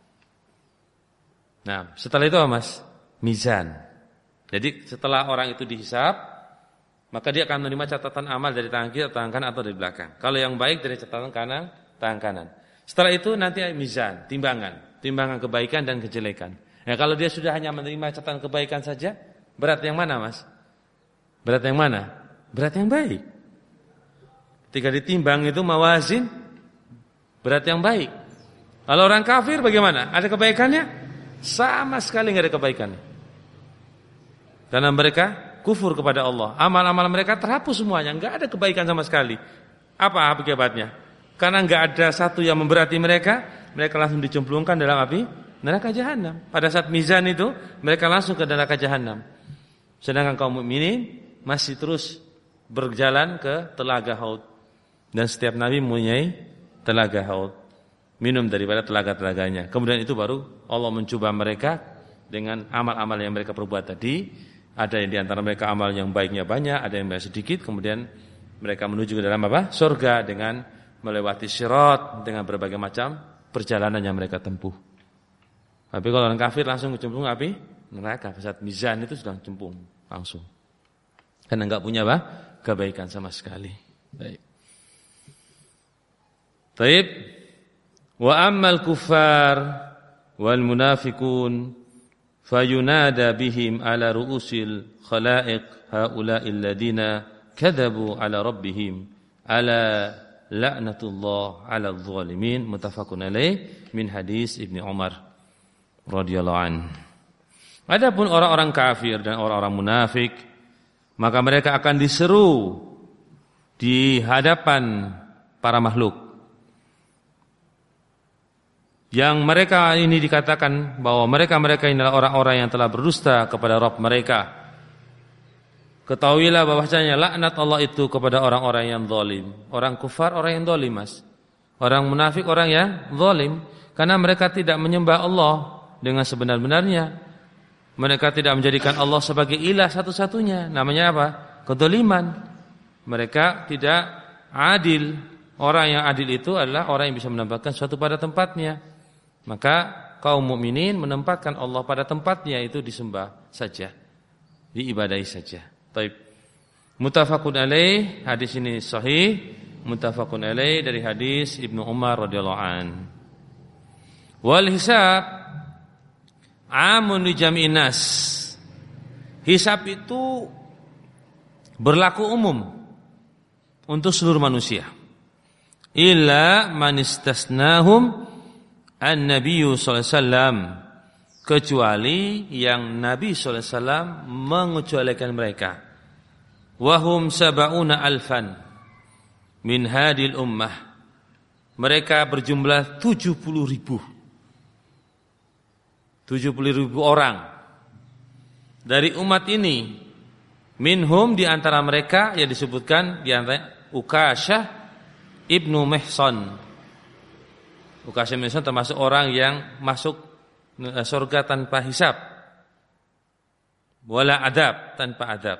Nah, setelah itu apa, Mas? Mizan. Jadi setelah orang itu dihisab, maka dia akan menerima catatan amal dari tangan kiri, tangan kanan, atau dari belakang. Kalau yang baik dari catatan kanan, tangan kanan. Setelah itu nanti mizan, timbangan kebaikan dan kejelekan. Nah, kalau dia sudah hanya menerima catatan kebaikan saja, berat yang mana, Mas? Berat yang mana? Berat yang baik. Ketika ditimbang itu mawazin, berat yang baik. Kalau orang kafir bagaimana? Ada kebaikannya? Sama sekali enggak ada kebaikannya. Karena mereka kufur kepada Allah. Amal-amal mereka terhapus semuanya, enggak ada kebaikan sama sekali. Apa akibatnya? Karena enggak ada satu yang memberati mereka langsung dicemplungkan dalam api neraka jahanam. Pada saat mizan itu, mereka langsung ke neraka jahanam. Sedangkan kaum mukminin masih terus berjalan ke telaga Haud. Dan setiap nabi mempunyai telaga Haud, minum daripada telaga-telaganya. Kemudian itu baru Allah mencoba mereka dengan amal-amal yang mereka perbuat tadi. Ada yang di antara mereka amal yang baiknya banyak, ada yang banyak sedikit. Kemudian mereka menuju ke dalam apa? Surga dengan melewati sirat, dengan berbagai macam perjalanan yang mereka tempuh. Tapi kalau orang kafir langsung kecemplung api neraka. Saat mizan itu sudah cemplung langsung. Karena enggak punya apa? Kebaikan sama sekali. Baik. Taib. Wa ammal kuffar wal munafiqun fayunada bihim ala ru'usil khalaiq haula'il ladina kadzabu ala rabbihim ala la'natullah 'alal zalimin, muttafaqun alaih, min hadis Ibnu Umar radhiyallahu an. Adapun orang-orang kafir dan orang-orang munafik, maka mereka akan diseru di hadapan para makhluk. Yang mereka ini dikatakan bahwa mereka-mereka ini adalah orang-orang yang telah berdusta kepada Rabb mereka. Ketahuilah bahwasanya laknat Allah itu kepada orang-orang yang zalim. Orang kufar, orang yang zalim, Mas. Orang munafik, orang yang zalim. Karena mereka tidak menyembah Allah dengan sebenar-benarnya. Mereka tidak menjadikan Allah sebagai ilah satu-satunya. Namanya apa? Kedzaliman. Mereka tidak adil. Orang yang adil itu adalah orang yang bisa menempatkan sesuatu pada tempatnya. Maka kaum mukminin menempatkan Allah pada tempatnya, itu disembah saja, diibadahi saja. Taib. Muttafaqun alaih, hadis ini sahih, muttafaqun alaih dari hadis Ibnu Umar radhiyallahu an. Wal hisab amun li jami'in nas. Hisab itu berlaku umum untuk seluruh manusia. Illa man istasnahum an-nabiyyu sallallahu alaihi wasallam, kecuali yang Nabi sallallahu alaihi wasallam mengecualikan mereka. Wahum sab'una alfan min hadil ummah. Mereka berjumlah 70.000. 70.000 orang dari umat ini. Minhum, di antara mereka yang disebutkan di antara Ukasyah ibnu Mihsan. Ukasyah ibnu Mihsan termasuk orang yang masuk surga tanpa hisab, wala adab, tanpa adab.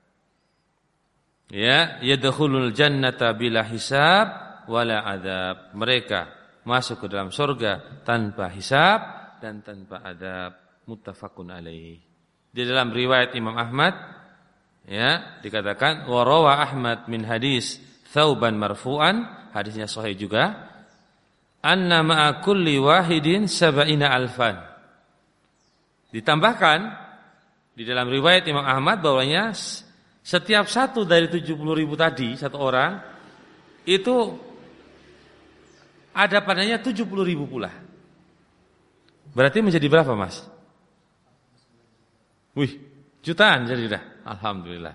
Ya, yadkhulul jannata bila hisab wala adab. Mereka masuk ke dalam surga tanpa hisab dan tanpa adab. Muttafaqun alaih. Di dalam riwayat Imam Ahmad, ya, dikatakan wa rawa Ahmad min hadis Thauban marfu'an, hadisnya sahih juga. Anna ma'a kulli wahidin sab'ina alfan. Ditambahkan di dalam riwayat Imam Ahmad bahwanya setiap satu dari 70.000 tadi, satu orang itu ada padanya 70.000 pula. Berarti menjadi berapa, Mas? Wih, jutaan jadi dah. Alhamdulillah.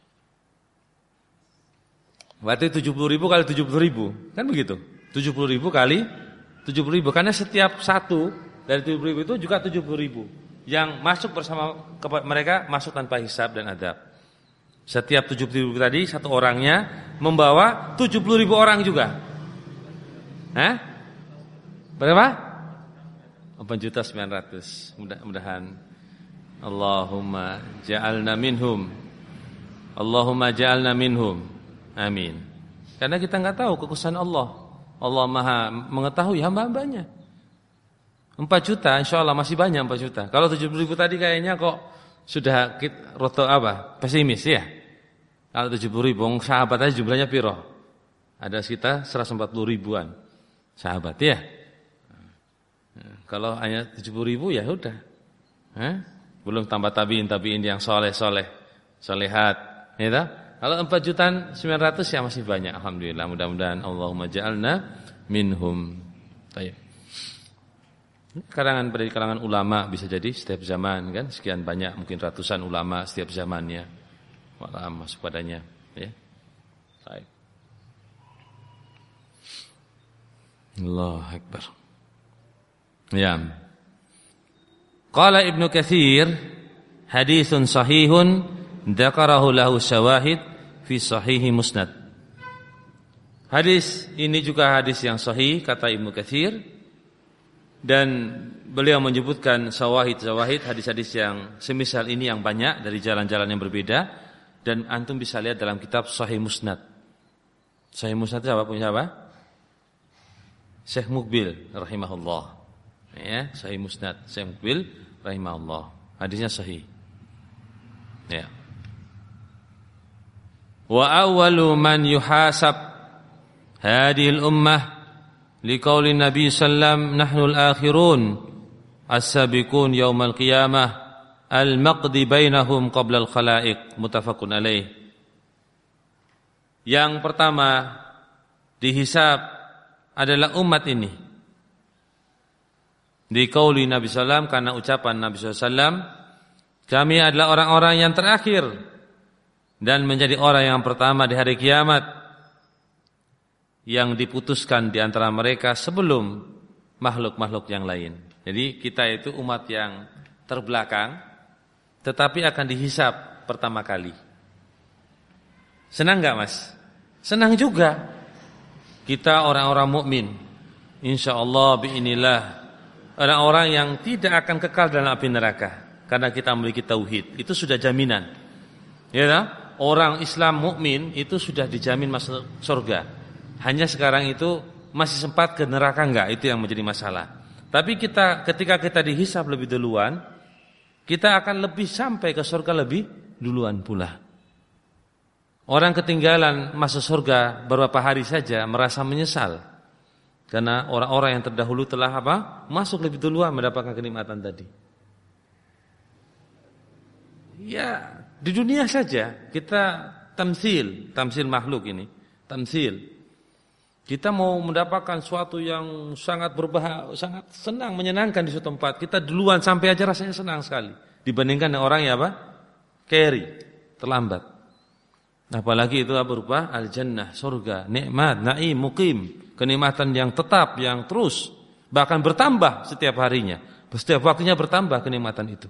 Berarti 70.000 kali 70.000, kan begitu? 70.000 kali 70.000, karena setiap satu dari 70.000 itu juga 70.000 yang masuk bersama mereka, masuk tanpa hisab dan adab. Setiap 70.000 tadi, satu orangnya membawa 70.000 orang juga. Hah? Berapa? 4.900.000. Mudah-mudahan. Allahumma ja'alna minhum. Allahumma ja'alna minhum. Amin. Karena kita enggak tahu kekuasaan Allah. Allah Maha mengetahui hamba-hambanya. 4 juta, insya Allah masih banyak 4 juta. Kalau 70.000 tadi kayaknya kok sudah roto apa? Pesimis ya. Kalau 70.000, sahabat aja jumlahnya piro? Ada sekitar 140.000-an sahabat ya. Kalau hanya 70.000 ya udah. Belum tambah tabiin yang soleh-soleh, solehat, ya. Kalau 4.900.000 ya masih banyak. Alhamdulillah, mudah-mudahan Allahumma ja'alna minhum. Baik. Dari kalangan ulama bisa jadi setiap zaman kan, sekian banyak, mungkin ratusan ulama setiap zamannya. Wala masuk padanya, ya. Baik. Allahu Akbar. Ya. Qala Ibnu Katsir, haditsun sahihun dzakarahu lahu syawahid fi sahihi Musnad. Hadis ini juga hadis yang sahih kata Ibnu Katsir. Dan beliau menyebutkan syawahid hadis-hadis yang semisal ini yang banyak dari jalan-jalan yang berbeda, dan antum bisa lihat dalam kitab Sahih Musnad. Sahih Musnad itu apa, punya apa? Syekh Muqbil rahimahullah. Ya, Sahih Musnad Syekh Muqbil rahimahullah. Hadisnya sahih. Ya. Wa awwalu man yuhasab hadhil ummah liqauli Nabi sallam nahnul akhirun as-sabiqun yaumal qiyamah al-maqdi bainahum qabla al-khalaiq. Muttafaqun alaih. Yang pertama dihisab adalah umat ini. Di qauli Nabi sallam, karena ucapan Nabi sallam, kami adalah orang-orang yang terakhir dan menjadi orang yang pertama di hari kiamat. yang diputuskan di antara mereka sebelum makhluk-makhluk yang lain. Jadi kita itu umat yang terbelakang, tetapi akan dihisab pertama kali. Senang enggak, Mas? Senang juga. Kita orang-orang mukmin, insyaallah biinillah, orang-orang yang tidak akan kekal dalam api neraka karena kita memiliki tauhid. Itu sudah jaminan. Ya tak? Orang Islam mukmin itu sudah dijamin masuk surga. Hanya sekarang itu masih sempat ke neraka enggak, itu yang menjadi masalah. Tapi ketika kita dihisab lebih duluan, kita akan lebih sampai ke surga lebih duluan pula. Orang ketinggalan masuk surga beberapa hari saja merasa menyesal. Karena orang-orang yang terdahulu telah masuk lebih duluan mendapatkan kenikmatan tadi. Ya, di dunia saja kita tamsil makhluk ini, tamsil. Kita mau mendapatkan suatu yang sangat sangat senang, menyenangkan di suatu tempat, kita duluan sampai aja rasanya senang sekali dibandingkan dengan orang yang carry, terlambat. Apalagi itu berupa al-jannah, surga, nikmat, naim, muqim, kenikmatan yang tetap, yang terus bahkan bertambah setiap harinya. Setiap waktunya bertambah kenikmatan itu.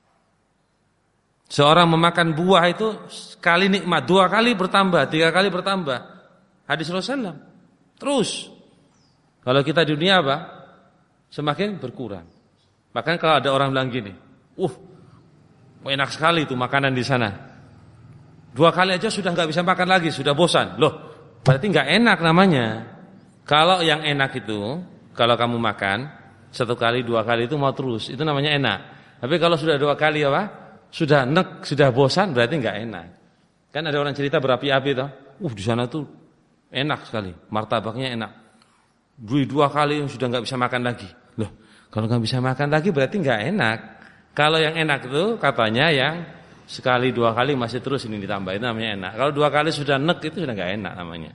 Seorang memakan buah itu sekali nikmat, 2 kali bertambah, 3 kali bertambah. Hadis Rasulullah. Terus. Kalau kita di dunia semakin berkurang. Bahkan kalau ada orang bilang gini, enak sekali itu makanan di sana. 2 kali aja sudah enggak bisa makan lagi, sudah bosan. Loh, berarti enggak enak namanya. Kalau yang enak itu, kalau kamu makan 1 kali, 2 kali itu mau terus, itu namanya enak. Tapi kalau sudah 2 kali sudah enek, sudah bosan, berarti enggak enak. Kan ada orang cerita berapi-api toh. Di sana tuh enak sekali, martabaknya enak. 2 kali sudah enggak bisa makan lagi. Loh, kalau enggak bisa makan lagi berarti enggak enak. Kalau yang enak itu katanya yang sekali 2 kali masih terus ini ditambah, itu namanya enak. Kalau 2 kali sudah enek itu sudah enggak enak namanya.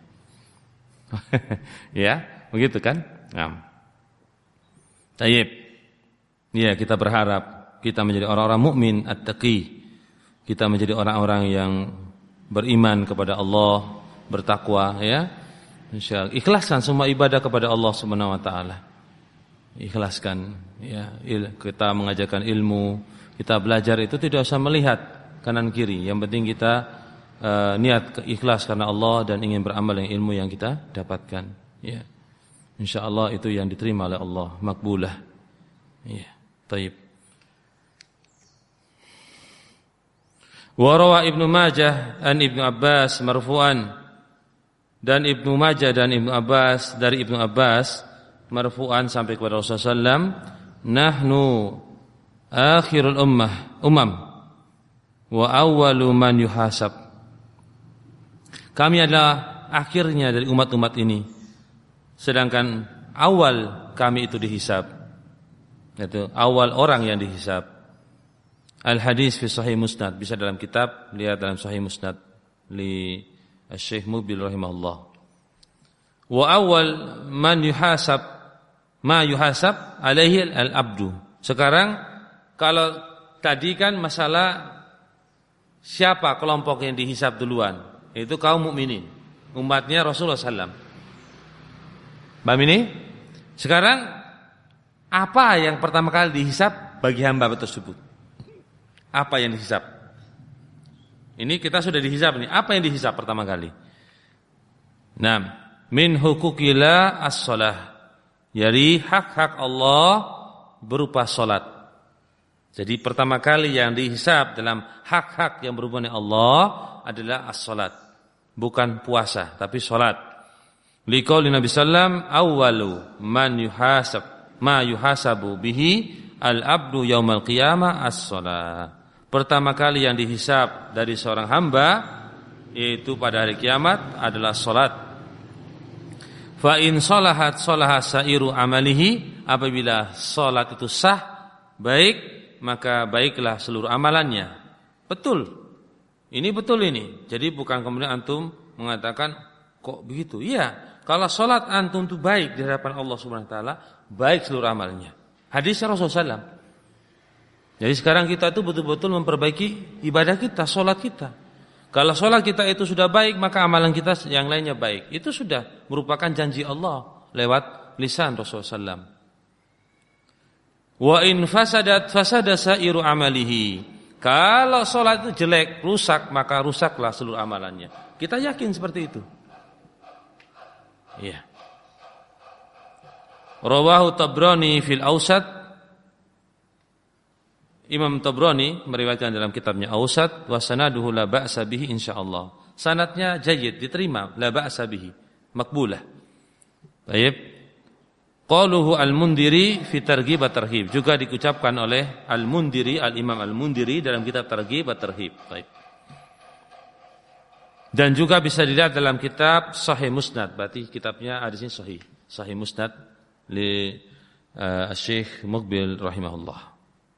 Ya, begitu kan? Tayyib. Ya, kita berharap kita menjadi orang-orang mukmin at-taqi. Kita menjadi orang-orang yang beriman kepada Allah, bertakwa, ya. Insyaallah ikhlaskan semua ibadah kepada Allah Subhanahu wa taala. Ikhlaskan, ya. Kita mengajarkan ilmu, kita belajar itu tidak usah melihat kanan kiri. Yang penting kita niat ikhlas karena Allah dan ingin beramal dengan ilmu yang kita dapatkan, ya. Insyaallah itu yang diterima oleh Allah, makbulah. Ya, tayyib. Wa rawa Ibnu Majah an Ibnu Abbas marfu'an, dan Ibnu Majah dan Ibnu Abbas dari Ibnu Abbas marfu'an sampai kepada Rasulullah sallam, nahnu akhirul umam wa awwalu man yuhasab. Kami adalah akhirnya dari umat-umat ini, sedangkan awal kami itu dihisab, yaitu awal orang yang dihisab. Al-hadis fi Sahih Musnad, bisa dalam kitab, lihat dalam Sahih Musnad li Syekh Mubil rahimahullah. Wa awal man yuhasab ma yuhasab alaihi al-abdu. Sekarang kalau tadi kan masalah siapa kelompok yang dihisab duluan, itu kaum mukminin, umatnya Rasulullah sallam. Paham ini? Sekarang apa yang pertama kali dihisab bagi hamba tersebut? Apa yang dihisab? Ini kita sudah dihisab nih. Apa yang dihisab pertama kali? Min hukukillah as-shalah. Jadi hak-hak Allah berupa salat. Jadi pertama kali yang dihisab dalam hak-hak yang berhubungan dengan Allah adalah as-salat. Bukan puasa, tapi salat. Liqauli Nabi sallam, awwalu man yuhasab ma yuhasabu bihi al-abdu yaumal qiyamah as-salat. Pertama kali yang dihisab dari seorang hamba yaitu pada hari kiamat adalah salat. Fa in salahat salaha sairu amalihi, apabila salat itu sah, baik, maka baiklah seluruh amalannya. Betul. Ini betul ini. Jadi bukan kemudian antum mengatakan kok begitu. Iya, kalau salat antum itu baik di hadapan Allah Subhanahu wa taala, baik seluruh amalnya. Hadisnya Rasulullah sallallahu. Jadi sekarang kita itu betul-betul memperbaiki ibadah kita, sholat kita. Kalau sholat kita itu sudah baik, maka amalan kita yang lainnya baik. Itu sudah merupakan janji Allah lewat lisan Rasulullah SAW. Wa in fasadat fasada sairu amalihi. Kalau sholat itu jelek, rusak, maka rusaklah seluruh amalannya. Kita yakin seperti itu. Iya. Rawahu Tabrani fil Awsat. Imam Tabrani meriwayatkan dalam kitabnya Awsat, wa sanaduhu la ba'sa bihi insyaallah. Sanadnya jayyid, diterima, la ba'sa bihi, makbulah. Baik. Qaluhu Al-Mundhiri fi Targhib wa Tarhib, juga diucapkan oleh Al-Mundhiri, Al-Imam Al-Mundhiri dalam kitab Targhib wa Tarhib. Baik. Dan juga bisa dilihat dalam kitab Sahih Musnad, berarti kitabnya ada di sini Sahih Musnad li Syekh Muqbil rahimahullah.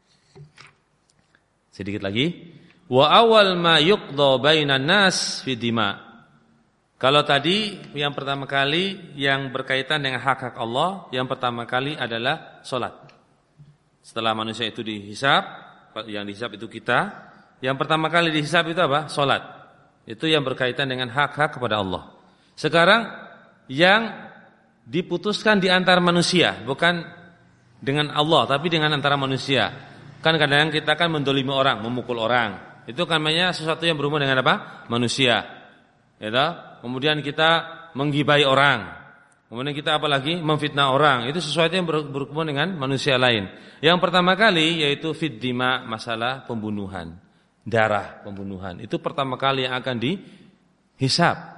Sedikit lagi. Wa awal ma yuqda bainan nas fi dima. Kalau tadi yang pertama kali yang berkaitan dengan hak-hak Allah, yang pertama kali adalah salat. Setelah manusia itu dihisab, yang dihisab itu kita, yang pertama kali dihisab itu apa? Salat. Itu yang berkaitan dengan hak-hak kepada Allah. Sekarang yang diputuskan di antara manusia, bukan dengan Allah, tapi dengan antara manusia. Kan kadang kita kan mendolimi orang, memukul orang. Itu kan namanya sesuatu yang berhubungan dengan apa? Manusia. Ya, kemudian kita menggibai orang. Kemudian kita apalagi memfitnah orang. Itu sesuatu yang berhubungan dengan manusia lain. Yang pertama kali yaitu fid dima, masalah pembunuhan, darah pembunuhan. Itu pertama kali yang akan dihisab.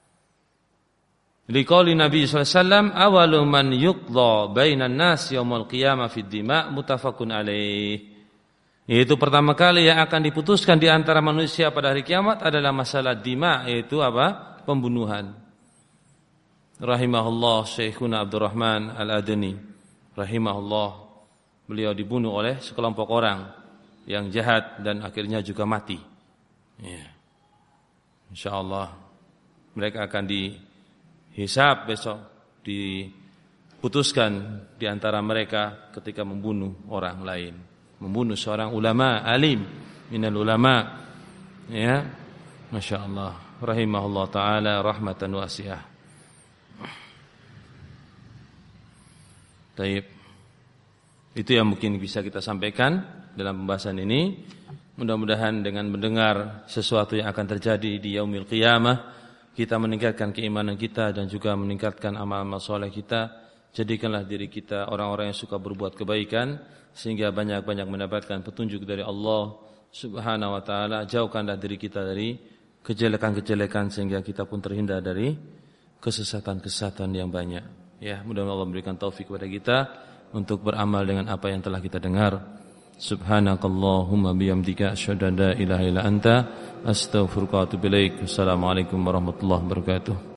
Liqauli Nabi sallallahu alaihi wasallam, awalu man yuqda bainan nas yaumul qiyamah fid dima muttafaqun alaih. Yaitu pertama kali yang akan diputuskan di antara manusia pada hari kiamat adalah masalah dima, yaitu apa? Pembunuhan. Rahimahullah Syekhuna Abdurrahman Al-Adani rahimahullah, beliau dibunuh oleh sekelompok orang yang jahat dan akhirnya juga mati. Ya. Insyaallah mereka akan dihisab besok, diputuskan di antara mereka ketika membunuh orang lain, membunuh seorang ulama alim minal ulama, ya, masyaallah, rahimahullah taala rahmatan wasi'ah. Baik, itu yang mungkin bisa kita sampaikan dalam pembahasan ini. Mudah-mudahan dengan mendengar sesuatu yang akan terjadi di yaumil qiyamah, kita meningkatkan keimanan kita dan juga meningkatkan amal-amal soleh kita. Jadikanlah diri kita orang-orang yang suka berbuat kebaikan, sehingga banyak-banyak mendapatkan petunjuk dari Allah Subhanahu wa ta'ala. Jauhkanlah diri kita dari kejelekan-kejelekan, sehingga kita pun terhindar dari kesesatan-kesesatan yang banyak. Ya, mudah-mudahan Allah memberikan taufik kepada kita untuk beramal dengan apa yang telah kita dengar. Subhanakallahumma bihamdika asyhadu an la ilaha illa anta astaghfiruka wa atubu ilaik. Assalamualaikum warahmatullahi wabarakatuh.